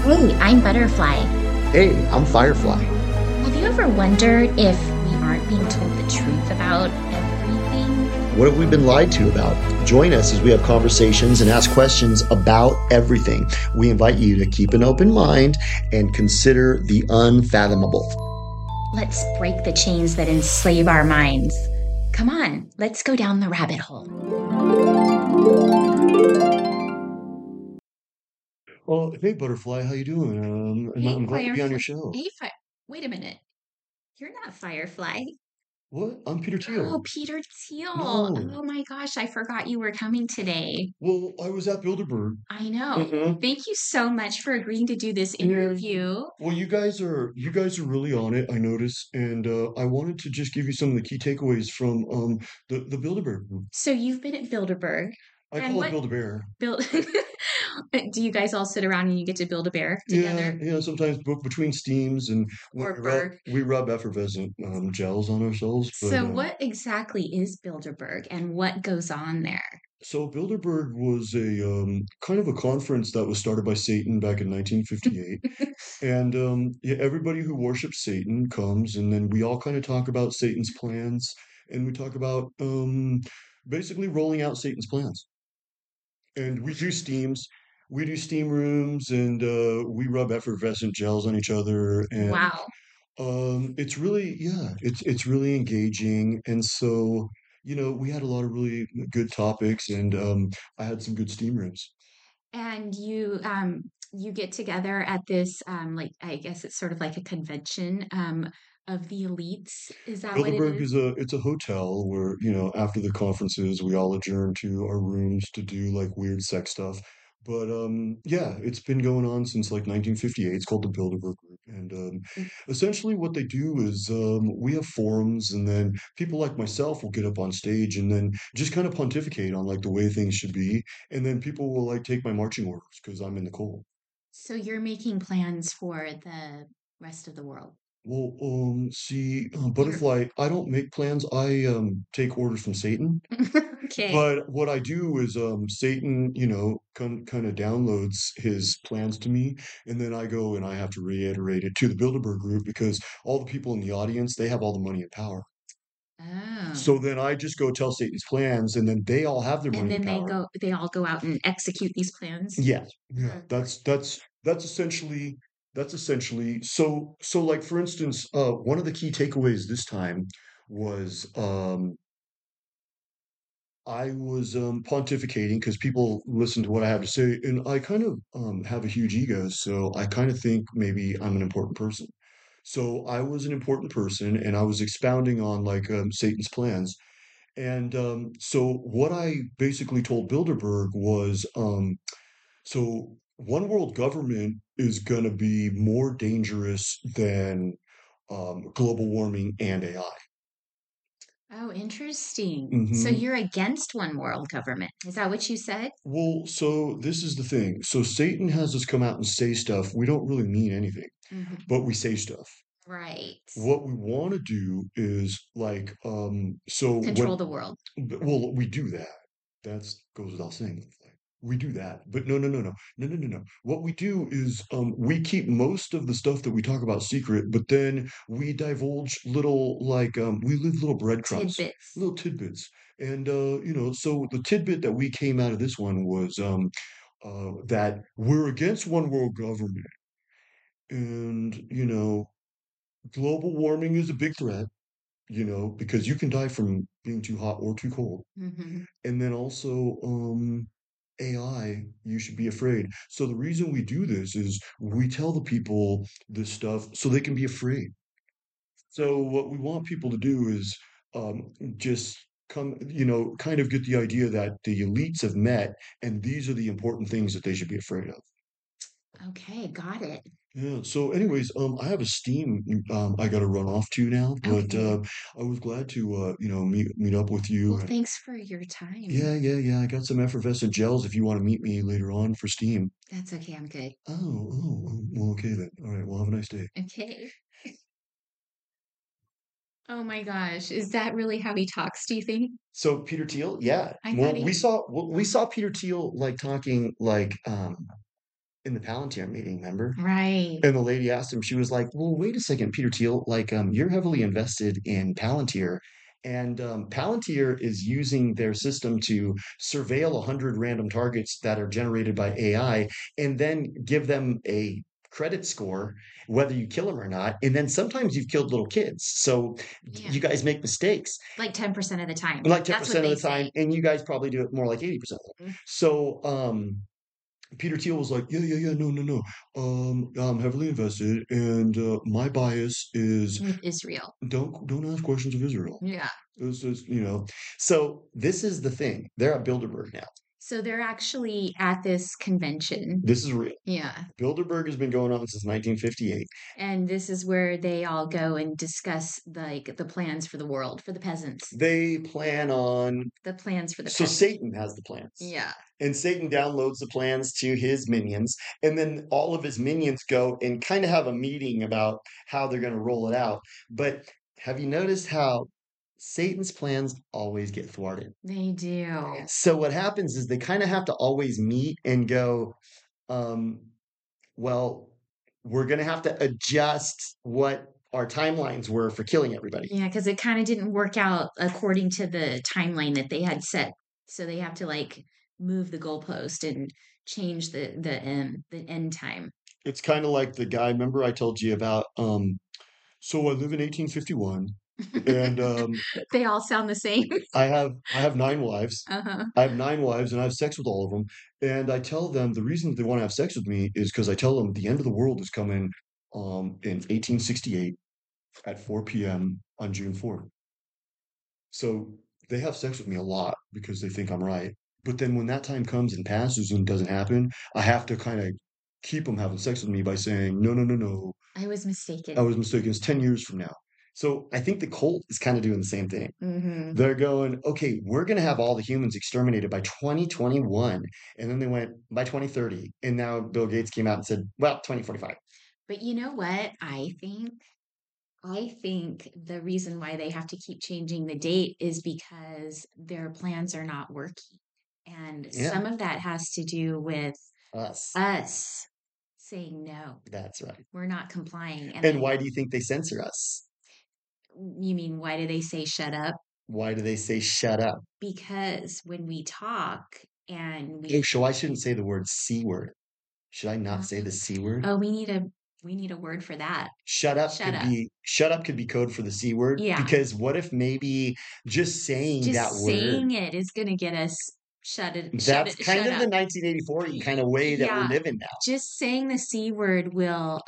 Hey, I'm Butterfly. Hey, I'm Firefly. Have you ever wondered if we aren't being told the truth about everything? What have we been lied to about? Join us as we have conversations and ask questions about everything. We invite you to keep an open mind and consider the unfathomable. Let's break the chains that enslave our minds. Come on, let's go down the rabbit hole. Well, hey, Butterfly, how you doing? Hey, I'm glad to be on your Firefly. show. Wait a minute. You're not Firefly. What? I'm Peter Oh, Thiel. Peter Thiel. No. Oh my gosh, I forgot you were coming today. Well, I was at Bilderberg. I know. Uh-huh. Thank you so much for agreeing to do this Yeah. interview. Well, you guys are really on it, I notice, and I wanted to just give you some of the key takeaways from the Bilderberg group. So you've been at Bilderberg, I and call it what Build-A-Bear. build do you guys all sit around and you get to build a bear Yeah, together yeah, sometimes between steams and when or we rub berg? we rub effervescent gels on ourselves. But So what exactly is Bilderberg and what goes on there? so Bilderberg was a kind of a conference that was started by Satan back in 1958. And yeah, everybody who worships Satan comes, and then we all kind of talk about Satan's plans, and we talk about basically rolling out Satan's plans. And we do steam rooms, and we rub effervescent gels on each other, and Wow. it's really, yeah, it's really engaging. And so, we had a lot of really good topics, and I had some good steam rooms. And you get together at this like I guess it's sort of like a convention of the elites. Is that what it Bilderberg is? is a hotel where, after the conferences, we all adjourn to our rooms to do like weird sex stuff. But yeah, it's been going on since like 1958. It's called the Bilderberg Group. And essentially what they do is we have forums, and then people like myself will get up on stage and then just kind of pontificate on like the way things should be. And then people will like take my marching orders because I'm in the cold. So you're making plans for the rest of the world. Well, see, You're Butterfly, I don't make plans. I take orders from Satan. okay. But what I do is Satan, kind of downloads his plans to me, and then I go and I have to reiterate it to the Bilderberg group because all the people in the audience, they have all the money and power. Oh. So then I just go tell Satan's plans, and then they all have their And money and then power. they all go out and execute these plans. Yeah, yeah. Oh, boy. That's essentially so like for instance, one of the key takeaways this time was I was pontificating because people listen to what I have to say, and I kind of have a huge ego, so I kind of think maybe I'm an important person. So I was an important person, and I was expounding on like Satan's plans. And so what I basically told Bilderberg was, so one world government is going to be more dangerous than global warming and AI. Oh, interesting. So Hmm. you're against one world government. Is that what you said? Well, so this is the thing. So Satan has us come out and say stuff. We don't really mean anything, Hmm. but we say stuff. Right. What we want to do is like, so Control when, the world. well, we do that. That's goes without saying. Like, we do that, but no, no, no, no, no, no, no, no. What we do is, we keep most of the stuff that we talk about secret, but then we divulge little, like, we leave little breadcrumbs, Tidbits. little tidbits. And so the tidbit that we came out of this one was that we're against one world government, and global warming is a big threat, because you can die from being too hot or too cold. Hmm. And then also, AI, you should be afraid. So the reason we do this is we tell the people this stuff so they can be afraid. So what we want people to do is just come, kind of get the idea that the elites have met, and these are the important things that they should be afraid of. Okay, got it. Yeah. So, anyways, I have a steam I got to run off to now, but Okay. I was glad to meet up with you. Well, And thanks for your time. yeah, yeah, yeah. I got some effervescent gels if you want to meet me later on for steam. That's okay. I'm good. Well, okay then. All right. Well, have a nice day. Okay. Oh my gosh. Is that really how he talks, do you think? So Peter Thiel, yeah. I thought Well, he, we saw Peter Thiel like talking like in the Palantir meeting, remember? Right. And the lady asked him, she was like, "Well, wait a second, Peter Thiel, like, you're heavily invested in Palantir, and Palantir is using their system to surveil 100 random targets that are generated by AI and then give them a credit score, whether you kill them or not. And then sometimes you've killed little kids. So Yeah. you guys make mistakes Like 10% of the time. like That's what 10% of they the time, say. and you guys probably do it more like 80% of the time." Mm. So, Peter Thiel was like, "Yeah, yeah, yeah, no, no, no. I'm heavily invested, and my bias is With Israel. don't ask questions of Israel." Yeah. This is, you know. So this is the thing. They're at Bilderberg now. So they're actually at this convention. This is real. Yeah. Bilderberg has been going on since 1958. And this is where they all go and discuss like the plans for the world, for the peasants. They plan on. The plans for the So peasants. Satan has the plans. Yeah. And Satan downloads the plans to his minions, and then all of his minions go and kind of have a meeting about how they're going to roll it out. But have you noticed how Satan's plans always get thwarted? They do. So what happens is they kind of have to always meet and go, um, well, we're going to have to adjust what our timelines were for killing everybody. Yeah, because it kind of didn't work out according to the timeline that they had set. So they have to like move the goalpost and change the end time. It's kind of like the guy, remember I told you about, so I live in 1851 and They all sound the same. I have 9 wives. Uh-huh. I have 9 wives and I have sex with all of them. And I tell them the reason they want to have sex with me is because I tell them the end of the world is coming in 1868 at 4 p.m. on June 4th. So they have sex with me a lot because they think I'm right. But then when that time comes and passes and doesn't happen, I have to kind of keep them having sex with me by saying, no, no, no, no. I was I mistaken. was mistaken. It's 10 years from now. So I think the cult is kind of doing the same thing. Hmm. They're going, okay, we're going to have all the humans exterminated by 2021. And then they went by 2030. And now Bill Gates came out and said, well, 2045. But you know what? I think the reason why they have to keep changing the date is because their plans are not working. And Yeah, some of that has to do with us. us saying no, That's right. we're not complying. And And then why do you think they censor us? you mean why do they say shut up? Why do they say shut up? Because when we talk and Oh, we so I shouldn't say the word C word. Should I not say the um, C word? oh, we need a word for that. Shut up. Shut up could be code for the C word Yeah. because what if maybe just saying that Just word, saying it is gonna get us that's kind shut of the up. 1984 kind of way that we're Yeah, living now. just saying the C word will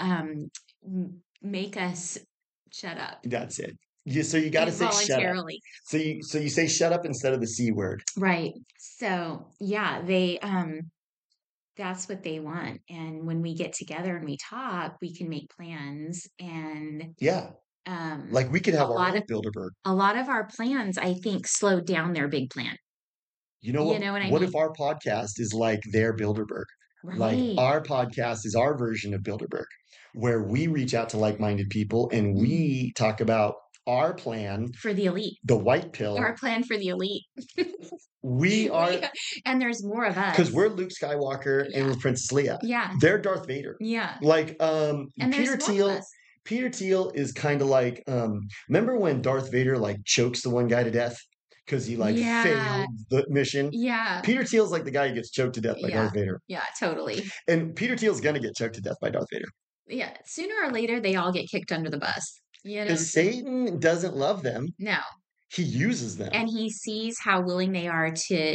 make us shut up That's it. So you got to say shut up. involuntarily. So you say shut up instead of the C word. Right. So yeah, they that's what they want. And when we get together and we talk, we can make plans and Yeah. um Like we could a have our lot own of Bilderberg. a lot of our plans I think slowed down their big plan. You know You what? know what I What if mean? our podcast is like their Bilderberg? Like Right. our podcast is our version of Bilderberg, where we reach out to like-minded people and Mm. we talk about our plan, For the elite. the white Our pill. plan for the elite. We We are and there's more of because us. we're Luke Skywalker and Yeah. we're Princess Leia. Yeah. They're Darth Vader. Yeah. Like And there's Peter more of Thiel. us. Peter Thiel is kind of like remember when Darth Vader like chokes the one guy to death because he like Yeah. failed the mission? Yeah. Peter Thiel's like the guy who gets choked to death by Yeah. Darth Vader. Yeah, totally. And Peter Thiel's gonna get choked to death by Darth Vader. Yeah. Sooner or later they all get kicked under the bus. You know? Because Satan doesn't love them. No. He uses them. And he sees how willing they are to,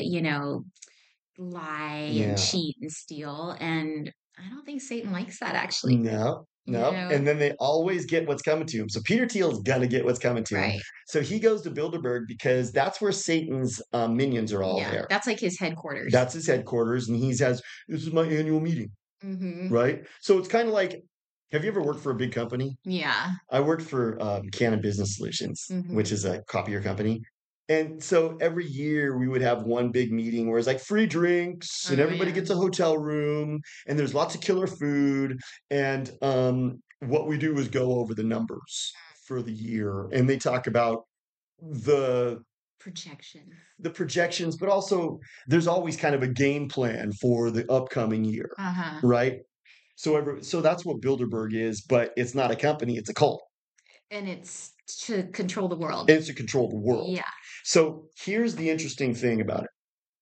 lie and Yeah. cheat and steal. And I don't think Satan likes that actually. No, You no. know? And then they always get what's coming to him. So Peter Thiel's gonna get what's coming to him. Right. So he goes to Bilderberg because that's where Satan's minions are all Yeah. there. That's like his headquarters. That's his headquarters, and he says, "This is my annual meeting." Mm-hmm. Right? So it's kind of like, have you ever worked for a big company? Yeah. I worked for Canon Business Solutions, Mm-hmm. which is a copier company. And so every year we would have one big meeting where it's like free drinks and Oh everybody yeah. gets a hotel room and there's lots of killer food. And what we do is go over the numbers for the year and they talk about the Projection. the projections, but also there's always kind of a game plan for the upcoming year, Uh-huh. right? So that's what Bilderberg is, but it's not a company, it's a cult. And it's to control the world. And it's to control the world. Yeah. So here's the interesting thing about it.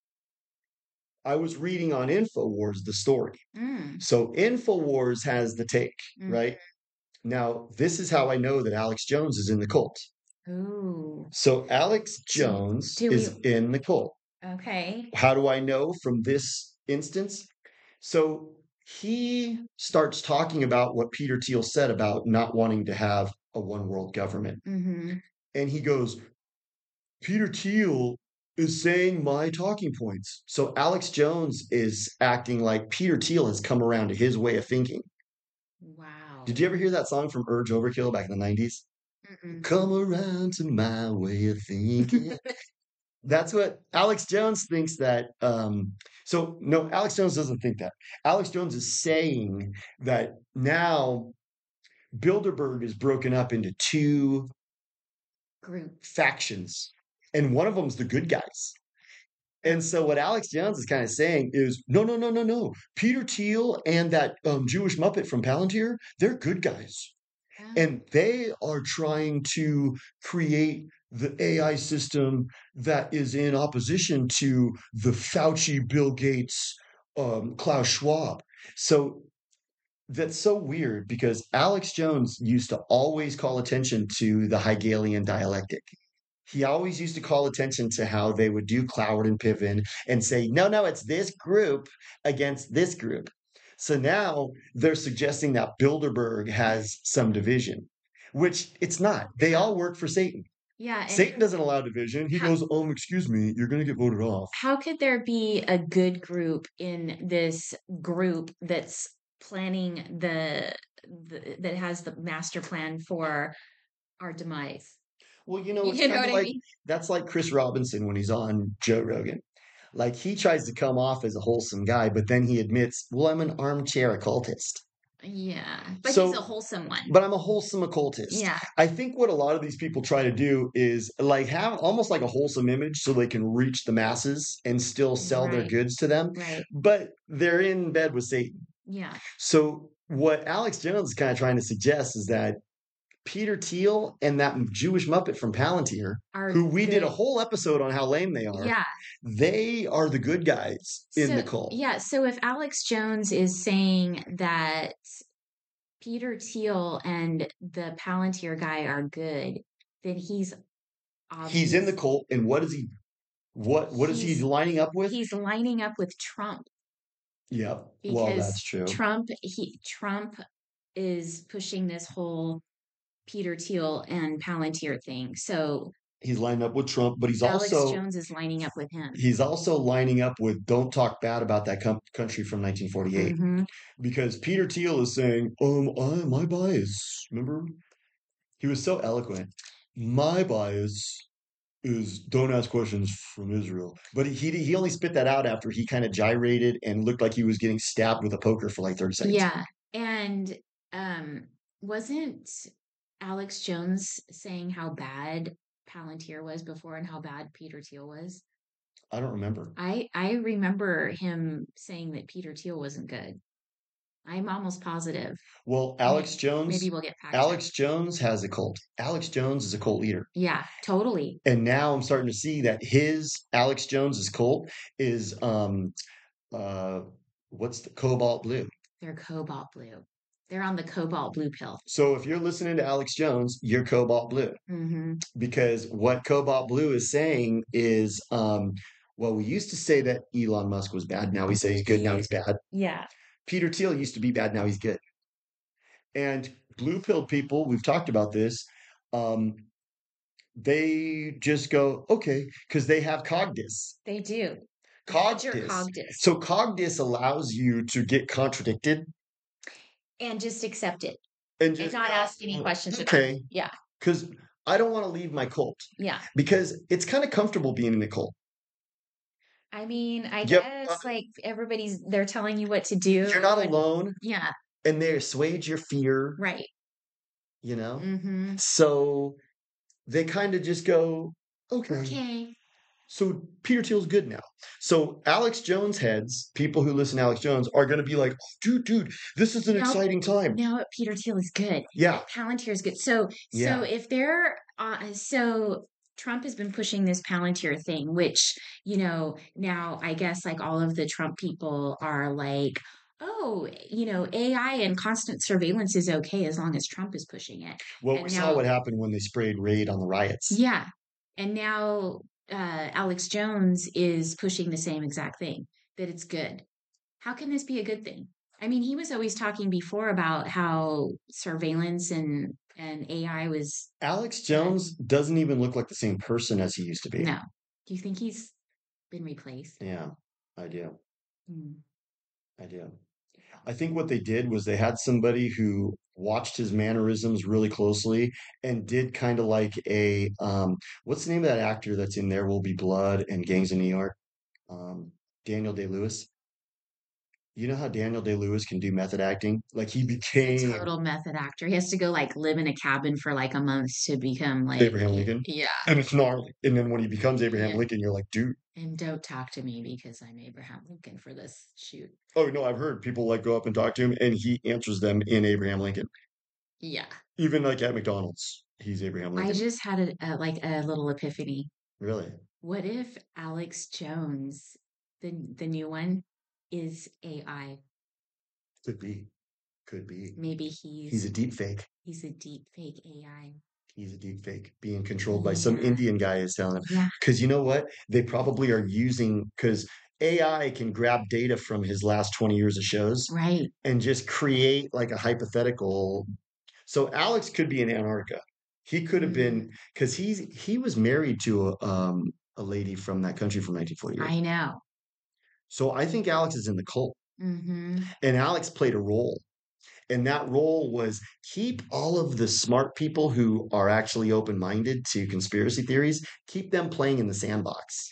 I was reading on InfoWars the story. Mm. So InfoWars has the take, Mm. right? Now, this is how I know that Alex Jones is in the cult. Ooh. So Alex Do, Jones do we? is in the cult. Okay. How do I know from this instance? So he starts talking about what Peter Thiel said about not wanting to have a one world government. Mm-hmm. And he goes, Peter Thiel is saying my talking points. So Alex Jones is acting like Peter Thiel has come around to his way of thinking. Did Wow. you ever hear that song from Urge Overkill back in the 90s? Mm-mm. Come around to my way of thinking. That's what Alex Jones thinks that. So, no, Alex Jones doesn't think that. Alex Jones is saying that now Bilderberg is broken up into two Group. factions, and one of them's the good guys. And so what Alex Jones is kind of saying is, no, no, no, no, no. Peter Thiel and that Jewish Muppet from Palantir, they're good guys. Oh. And they are trying to create the AI system that is in opposition to the Fauci, Bill Gates, Klaus Schwab. So that's so weird because Alex Jones used to always call attention to the Hegelian dialectic. He always used to call attention to how they would do Cloward and Piven and say, no, no, it's this group against this group. So now they're suggesting that Bilderberg has some division, which it's not. They all work for Satan. Yeah. And Satan doesn't allow division. He goes, excuse me, you're going to get voted off. how could there be a good group in this group that's planning that has the master plan for our demise? Well, you know, it's You know kind what of I like mean? that's like Chris Robinson when he's on Joe Rogan. Like he tries to come off as a wholesome guy, but then he admits, well, I'm an armchair occultist. Yeah. But he's a So wholesome one. but I'm a wholesome occultist. Yeah. I think what a lot of these people try to do is like have almost like a wholesome image so they can reach the masses and still sell their Right. goods to them, Right. but they're in bed with Satan. Yeah. So what Alex Jones is kind of trying to suggest is that Peter Thiel and that Jewish Muppet from Palantir, Are who we did a good. whole episode on how lame they are, Yeah. they are the good guys in the So, cult. yeah. So if Alex Jones is saying that Peter Thiel and the Palantir guy are good, then he's He's in the obvious. cult, and what is he? What is he He's lining up with? he's lining up with Trump Yep. Well, that's because true. Trump is pushing this whole Peter Thiel and Palantir thing. So He's lining up with Trump, but Alex Jones is lining up with him. he's also lining up with don't talk bad about that country from 1948 Mm-hmm. because Peter Thiel is saying, my bias. Remember, he was so eloquent. My bias is don't ask questions from Israel, but he only spit that out after he kind of gyrated and looked like he was getting stabbed with a poker for like 30 seconds. Yeah. And wasn't Alex Jones saying how bad Palantir was before and how bad Peter Thiel was? I don't remember. I remember him saying that Peter Thiel wasn't good. I'm almost positive. Well, Maybe we'll get fact Alex checked. Jones has a cult. Alex Jones is a cult leader. Yeah, totally. And now I'm starting to see that his Alex Jones's cult is uh what's the cobalt blue. They're cobalt blue. They're on the cobalt blue pill. So if you're listening to Alex Jones, you're cobalt blue. Mm-hmm. Because what cobalt blue is saying is well, we used to say that Elon Musk was bad. Now we say he's good. Now he's bad. Yeah. Peter Thiel used to be bad. Now he's good. And blue pilled people, we've talked about this. Um, they just go, okay, because they have Cogdis. They do. Cogdis. Cogdis. So Cogdis allows you to get contradicted and just accept it. and It's not ask any questions. Okay. Yeah. Because I don't want to leave my cult. Yeah. Because it's kind of comfortable being in the cult. I mean, I guess like they're telling you what to do. You're not alone. Yeah. And they assuage your fear. Right. You know? Mm-hmm. So they kind of just go, okay. So Peter Thiel's good now. So Alex Jones heads, people who listen to Alex Jones are going to be like, dude, this is an Now, exciting time. now Peter Thiel is good. Yeah, Palantir is good. So yeah. if they're so Trump has been pushing this Palantir thing, which, now I guess like all of the Trump people are like, oh, AI and constant surveillance is okay as long as Trump is pushing it. Well, we And saw what now, happened when they sprayed Raid on the riots. yeah. And now Alex Jones is pushing the same exact thing, that it's good. How can this be a good thing? I mean, he was always talking before about how surveillance and AI was Alex bad. Jones doesn't even look like the same person as he used to be. No. Do you think he's been replaced? Yeah, I do. Hmm. I do. I think what they did was they had somebody who watched his mannerisms really closely and did kind of like what's the name of that actor that's in There Will Be Blood and Gangs of New York? Um, Daniel Day-Lewis. You know how Daniel Day-Lewis can do method acting? Like he He's a became total method actor. He has to go like live in a cabin for like a month to become like, Abraham Lincoln. yeah, And it's gnarly. And then when he becomes Abraham yeah. Lincoln, you're like, dude, And don't talk to me because I'm Abraham Lincoln for this shoot. oh no, I've heard people like go up and talk to him and he answers them in Abraham Lincoln. Yeah. Even like at McDonald's, he's Abraham I Lincoln. just had like a little epiphany. Really? What if Alex Jones, the new one, is AI? Could be. Could be. Maybe He's a deep fake. he's a deep fake AI. He's a deep fake being controlled by some Yeah, Indian guy is telling him. yeah, Because you know what? They probably are using, because AI can grab data from his last 20 years of shows right. and just create like a hypothetical. So Alex could be in Antarctica. He could have been, Mm, because he was married to a lady from that country from 1948. I know. So I think Alex is in the cult. Mm-hmm. And Alex played a role. And that role was keep all of the smart people who are actually open minded to conspiracy theories, keep them playing in the sandbox.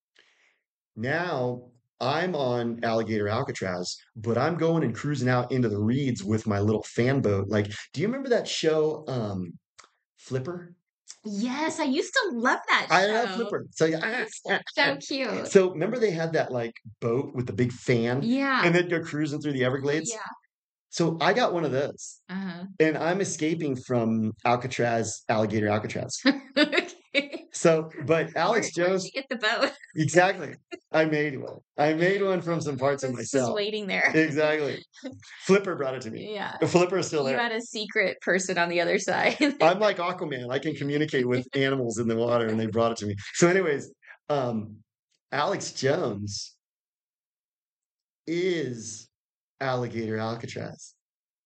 Now I'm on Alligator Alcatraz, but I'm going and cruising out into the reeds with my little fan boat. Like, do you remember that show, Flipper? Yes, I used to love that I love show. Flipper. So It's so cute. so remember they had that like boat with the big fan Yeah, and then go cruising through the Everglades? yeah. So I got one of those. Uh-huh. And I'm escaping from Alcatraz, Alligator Alcatraz. Okay. So, but Alex Where'd you Jones, get the boat? exactly. I made one. I made one from some parts of It's just myself. waiting there. Exactly. Flipper brought it to me. Yeah. Flipper is still You there. had a secret person on the other side. I'm like Aquaman. I can communicate with animals in the water, and they brought it to me. So, anyways, um, Alex Jones is Alligator Alcatraz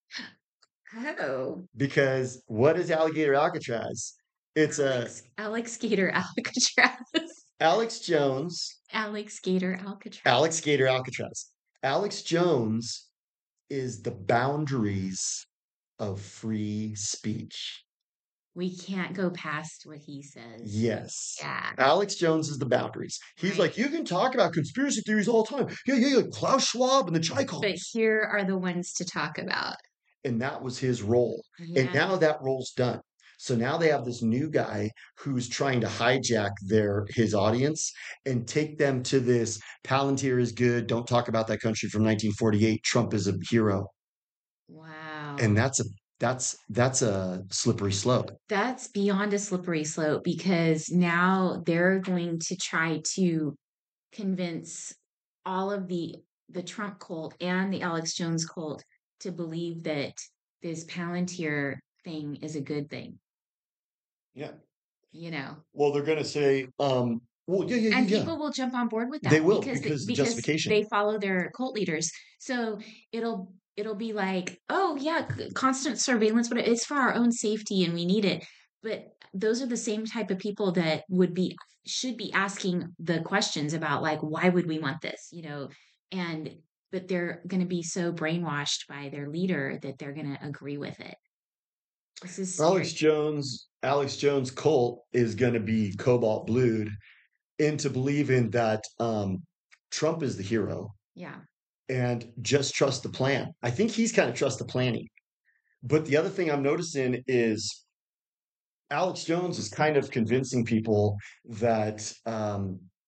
Oh. because what is Alligator Alcatraz? It's a Alex Gator Alcatraz. Alex Jones, Alex Gator Alcatraz. Alex Gator Alcatraz. Alex Jones is the boundaries of free speech. We can't go past what he says. Yes. Yeah. Alex Jones is the boundaries. He's Right. like, you can talk about conspiracy theories all the time. Yeah. Klaus Schwab and the But Chaikovs. here are the ones to talk about. And that was his role. And Yeah. now that role's done. So now they have this new guy who's trying to hijack his audience and take them to this Palantir is good. Don't talk about that country from 1948. Trump is a hero. And Wow. that's a slippery slope. That's beyond a slippery slope because now they're going to try to convince all of the Trump cult and the Alex Jones cult to believe that this Palantir thing is a good thing, Yeah. you know. Well, they're going to say, well, And yeah. people will jump on board with They that will because because because justification. they follow their cult leaders. So it'll be like, oh yeah, constant surveillance, but it's for our own safety and we need it. But those are the same type of people that should be asking the questions about like why would we want this, and but they're going to be so brainwashed by their leader that they're going to agree with it. This is scary. Alex Jones cult is going to be cobalt blued into believing that Trump is the hero Yeah. and just trust the plan. I think he's kind of trust the planning. But the other thing I'm noticing is Alex Jones is kind of convincing people that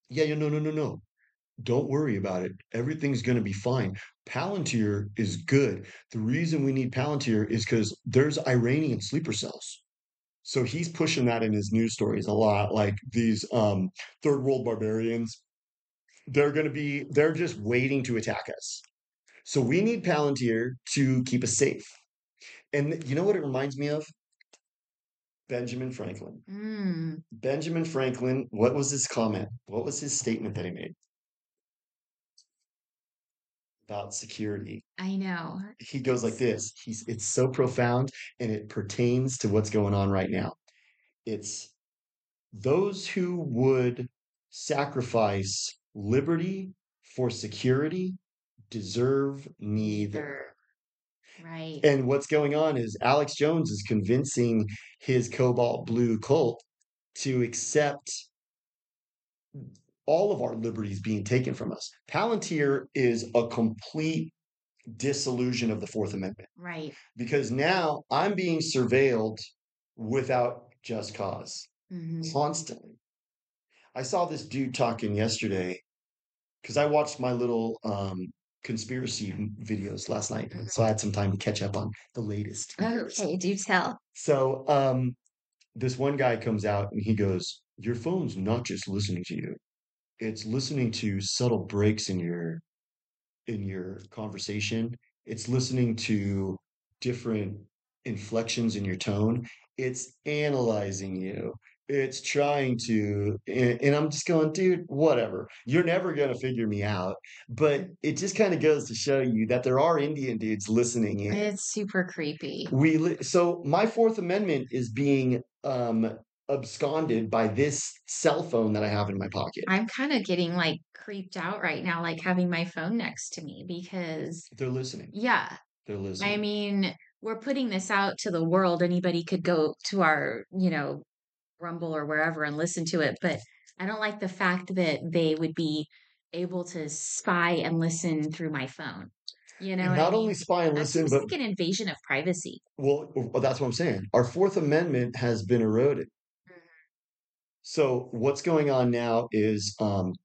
Yeah, yeah, no, no, no, no. Don't worry about it. Everything's going to be fine. Palantir is good. The reason we need Palantir is because there's Iranian sleeper cells. So he's pushing that in his news stories a lot. Like these third world barbarians, they're just waiting to attack us. So we need Palantir to keep us safe. And you know what it reminds me of? Benjamin Franklin. Mm, Benjamin Franklin, what was his comment? What was his statement that he made about security? I know. He goes like It's this. It's so profound and it pertains to what's going on right now. It's those who would sacrifice liberty for security deserve neither. neither. Right. And what's going on is Alex Jones is convincing his cobalt blue cult to accept all of our liberties being taken from us. Palantir is a complete disillusion of the Fourth Amendment Right. because now I'm being surveilled without just cause Hmm. constantly. I saw this dude talking yesterday because I watched my little conspiracy videos last night. So I had some time to catch up on the latest videos. Okay, do tell. So this one guy comes out and he goes, your phone's not just listening to you, it's listening to subtle breaks in your conversation. It's listening to different inflections in your tone. It's analyzing you. It's trying to, and I'm just going, dude, whatever. You're never going to figure me out. But it just kind of goes to show you that there are Indian dudes listening in. It's super creepy. So my Fourth Amendment is being absconded by this cell phone that I have in my pocket. I'm kind of getting like creeped out right now, like having my phone next to me because, They're listening. yeah, They're I listening. mean, we're putting this out to the world. Anybody could go to our, Rumble or wherever and listen to it. But I don't like the fact that they would be able to spy and listen through my phone. You know And what I not only mean? spy and That listen, seems but like an invasion of privacy. well, that's what I'm saying. Our Fourth Amendment has been eroded. So what's going on now is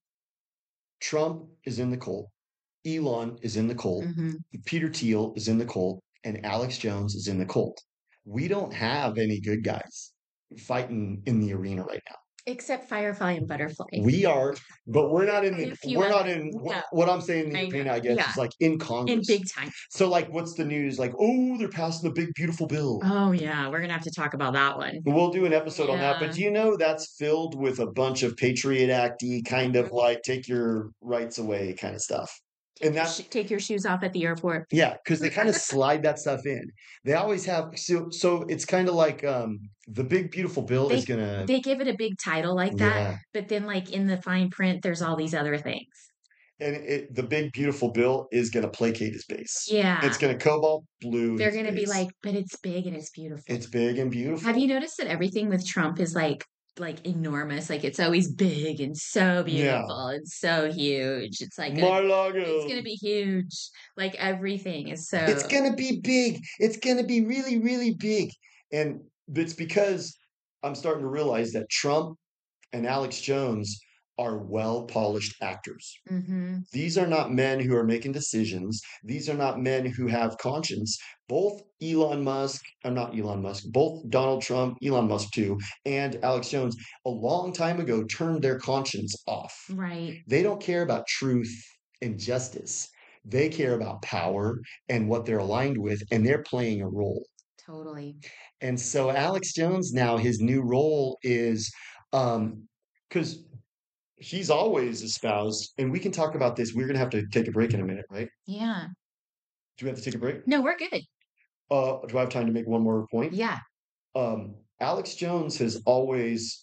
Trump is in the cold, Elon is in the cold, Hmm. Peter Thiel is in the cold, and Alex Jones is in the cold. We don't have any good guys fighting in the arena right now. Except Firefly and Butterfly. We are, but A few we're not others. in Yeah, what I'm saying in the I know. arena, I guess, Yeah, is like in in Congress. big time. So like what's the news? Like, oh, they're passing the big beautiful bill. Oh yeah, we're gonna have to talk about that one. We'll do an episode on that, but Yeah. do you know that's filled with a bunch of Patriot Acty kind Mhm. of like take your rights away kind of stuff. And that, Take your shoes off at the airport. yeah, because they kind of slide that stuff in. They always have so it's kind of like the big beautiful bill is They gonna, they give it a big title like that, yeah. but then like in the fine print, there's all these other things. And the big beautiful bill is gonna placate his base. It's Yeah, gonna cobalt blue they're his gonna be base. like, but it's big and it's beautiful. It's big and Have you beautiful. noticed that everything with Trump is like enormous? Like it's always big and so Yeah. beautiful and so huge. It's Mar-a-Lago. gonna be huge. Like everything is It's so. gonna be big. It's gonna be really, really big. And it's because I'm starting to realize that Trump and Alex Jones are well-polished actors. Hmm. These are not men who are making decisions. These are not men who have conscience. Both Elon Musk, I'm not Elon Musk, both Donald Trump, Elon Musk too, and Alex Jones, a long time ago turned their conscience off. Right. They don't care about truth and justice. They care about power and what they're aligned with, and they're playing a role. Totally. And so Alex Jones now, his new role is because he's always espoused, and we can talk about this. We're gonna have to take a break in a minute, right? Yeah. Do we have to take a break? No, we're good. Do I have time to make one more point? Yeah. Alex Jones has always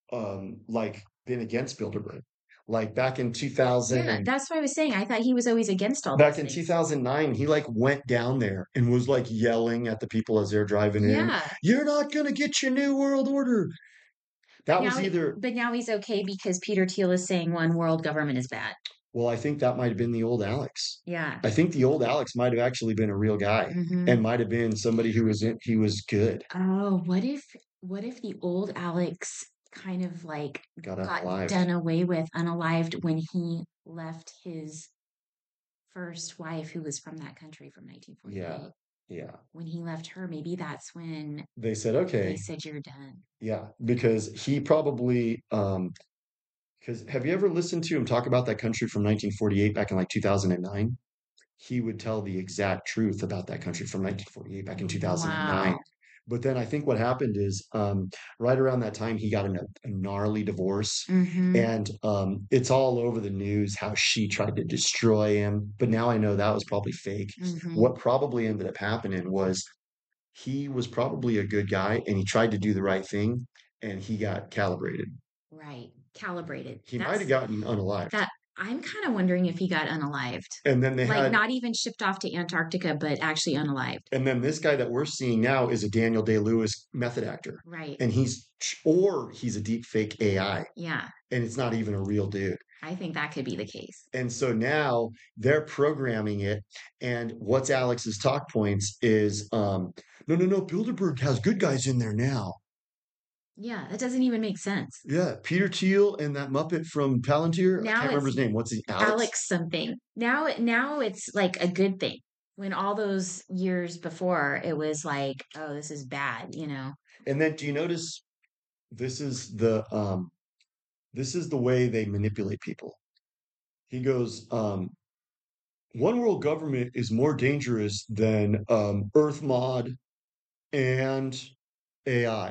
like been against Bilderberg. Like back in 2000 Yeah, and that's what I was saying. I thought he was always against all back those in things. 2009, he like went down there and was like yelling at the people as they're driving in, Yeah. "You're not gonna get your new world order." That was either, But now he's okay because Peter Thiel is saying one world government is bad. well, I think that might have been the old Alex. Yeah. I think the old Alex might have actually been a real guy Hmm. and might have been somebody who was he was good. Oh, what if the old Alex kind of like got got unalived. done away with, unalived when he left his first wife, who was from that country from Yeah, 1948. yeah. When he left her, maybe that's when They said, they okay, said you're done. yeah, because he probably because have you ever listened to him talk about that country from 1948 back in like 2009? He would tell the exact truth about that country from 1948 back in 2009. Wow. But then I think what happened is right around that time he got in a gnarly divorce, Mm-hmm. and it's all over the news how she tried to destroy him. But now I know that was probably fake. Mm-hmm. What probably ended up happening was he was probably a good guy and he tried to do the right thing and he got calibrated. Right. Calibrated. He might have That's gotten unalived. that. I'm kind of wondering if he got unalived. And then they Like had not even shipped off to Antarctica, but actually unalived. And then this guy that we're seeing now is a Daniel Day-Lewis method actor. Right. And he's a deep fake AI Yeah. and it's not even a real dude. I think that could be the case. And so now they're programming it. And what's Alex's talk points is no, no, no, Bilderberg has good guys in there now. Yeah, that doesn't even make sense. Yeah, Peter Thiel and that Muppet from Palantir. I Now can't remember it's his name. What's he, Alex? Alex something. Now it's like a good thing. When all those years before it was like, oh, this is bad, you know. And then do you notice this is the way they manipulate people? He goes, one world government is more dangerous than Earth mod and AI.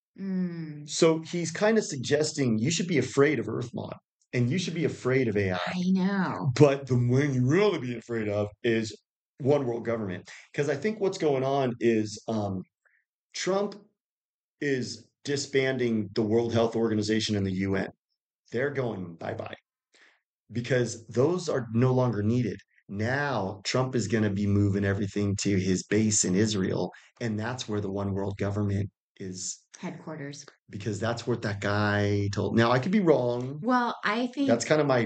Mm, So he's kind of suggesting you should be afraid of Earth mod and you should be afraid of AI. I know. But the one you really be afraid of is one world government. Because I think what's going on is Trump is disbanding the World Health Organization and the UN. They're going bye bye because those are no longer needed. Now Trump is going to be moving everything to his base in Israel, and that's where the one world government is Headquarters. because that's what that guy told. Now I could be wrong. Well, I That's think kind of my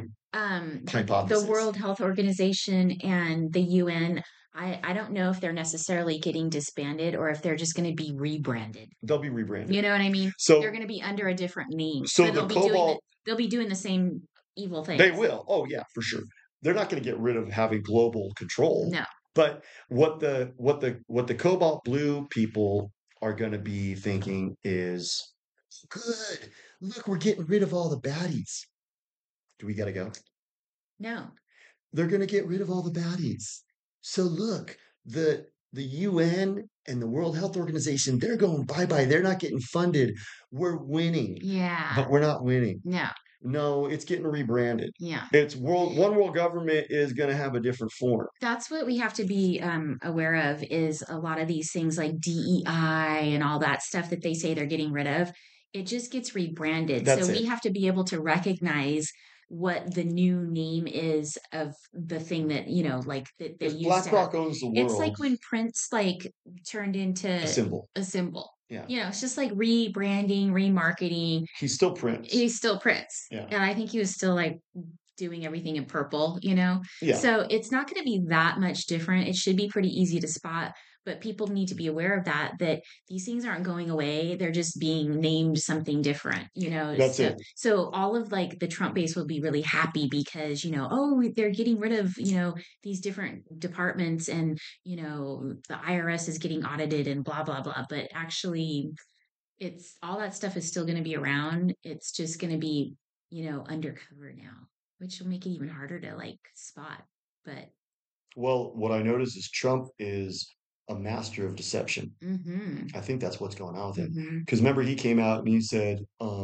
the hypothesis. World Health Organization and the UN, I don't know if they're necessarily getting disbanded or if they're just going to be rebranded. They'll be rebranded. You know what I mean? They're So going to be under a different name, so but the cobalt they'll be doing the same evil they things. will. Oh yeah, for sure. They're not going to get rid of having global control. No. But what the cobalt blue people are going to be thinking is good. Look, we're getting rid of all the baddies. Do we got to go? No. They're going to get rid of all the baddies. So look, the UN and the World Health Organization, they're going bye-bye. They're not getting funded. We're winning, Yeah. but we're not winning. No. No, it's getting rebranded. Yeah. It's one world government is going to have a different form. That's what we have to be aware of is a lot of these things like DEI and all that stuff that they say they're getting rid of. It just gets rebranded. So That's we it. have to be able to recognize what the new name is of the thing that, you know, like that they If used to have. BlackRock owns the It's world, like when Prince like turned a into symbol. a symbol. Yeah. You know, it's just like rebranding, remarketing. He's still Prince. He's still Prince. Yeah. And I think he was still like doing everything in purple, you know? Yeah. So it's not going to be that much different. It should be pretty easy to spot, but people need to be aware of that these things aren't going away. They're just being named something different, you know? That's So, it. so all of like the Trump base will be really happy because, you know, oh, they're getting rid of, you know, these different departments and, you know, the IRS is getting audited and blah, blah, blah. But actually, it's all that stuff is still going to be around. It's just going to be, you know, undercover now, which will make it even harder to like spot. But Well, what I notice is Trump is a master of deception. mm-hmm, I think that's what's going on with him. mm-hmm, Because remember, he came out and he said,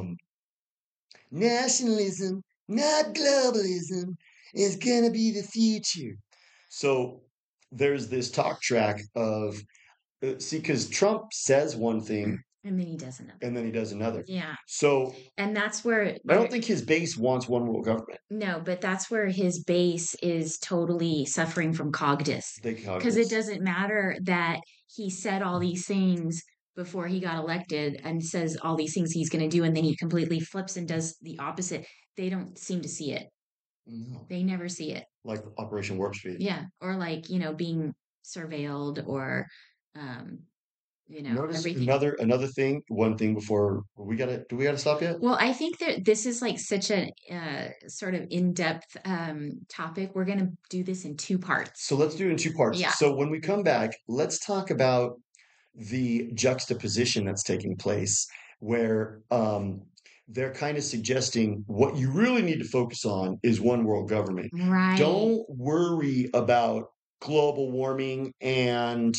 nationalism, not globalism, is going to be the future. So there's this talk track of, see, because Trump says one thing and then he does another. and then he does another. Yeah, So and that's where I don't think his base wants one world government. no, but that's where his base is totally suffering from cognitus They cog because it this. doesn't matter that he said all these things before he got elected and says all these things he's going to do and then he completely flips and does the opposite. They don't seem to see it. No. They never see it. Like Operation Warp Speed. Yeah, or like, you know, being surveilled or um Notice everything. another thing, one thing before do we gotta stop yet? Well, I think that this is like such a sort of in-depth topic. We're going to do this in two parts. So let's do it in two parts. Yeah. So when we come back, let's talk about the juxtaposition that's taking place where they're kind of suggesting what you really need to focus on is one world government. Right. Don't worry about global warming and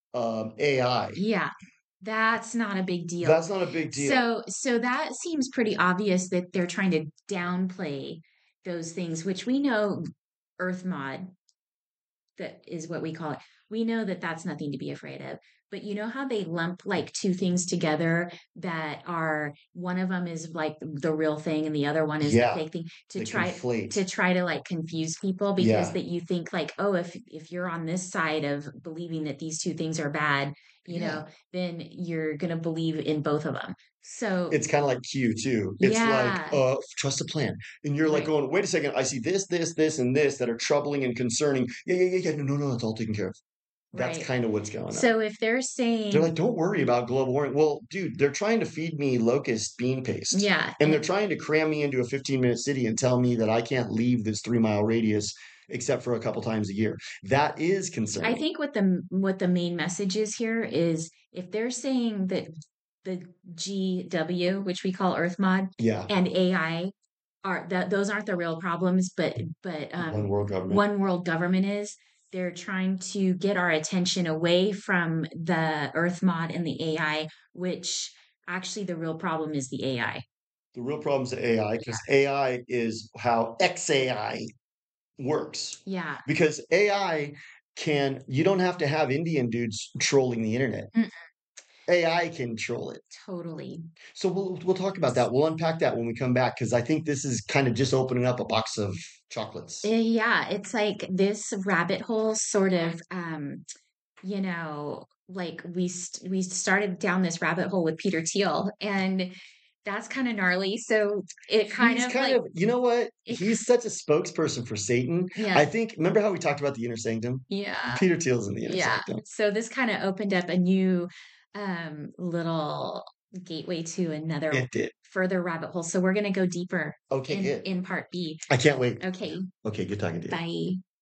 AI. Yeah. That's not a big deal. That's not a big deal. So that seems pretty obvious that they're trying to downplay those things, which we know Earth mod, that is what we call it. We know that that's nothing to be afraid of. But you know how they lump like two things together that are one of them is like the real thing and the other one is the Yeah, fake thing they conflate. to try to like confuse people because Yeah, that you think like, oh, if you're on this side of believing that these two things are bad, yeah. then you're gonna believe in both of them. So It's kind of like Q too. It's like, yeah, trust a plan. And you're like right, going, wait a second, I see this, and this that are troubling and concerning. Yeah. No, it's all taken care of. That's right. kind of what's going on. So if they're They're saying, like, don't worry about global warming. Well, dude, they're trying to feed me locust bean paste. yeah, And they're trying to cram me into a 15-minute city and tell me that I can't leave this 3-mile radius except for a couple times a year. That is I concerning. think what the main message is here is if they're saying that the GW, which we call Earth mod, Yeah. and AI are that those aren't the real problems, but One world government. one world government is. They're trying to get our attention away from the Earth mod and the AI, which actually the real problem is the AI. The real problem is the AI Yeah. because AI is how XAI works. Yeah. Because AI you don't have to have Indian dudes trolling the internet. Mm, AI can troll it. totally. So we'll talk about that. We'll unpack that when we come back because I think this is kind of just opening up a box of chocolates. Yeah, it's like this rabbit hole sort of like we started down this rabbit hole with Peter Thiel and that's kind of gnarly. So it kind He's of kind like of, you know what? it, He's such a spokesperson for Satan. yeah, I think, remember how we talked about the inner sanctum? yeah, Peter Thiel's in the inner yeah. sanctum. So this kind of opened up a new little gateway to another It did. further rabbit hole. So we're gonna go deeper Okay, good. in part B. I can't wait. Okay, Okay, good talking to you. bye.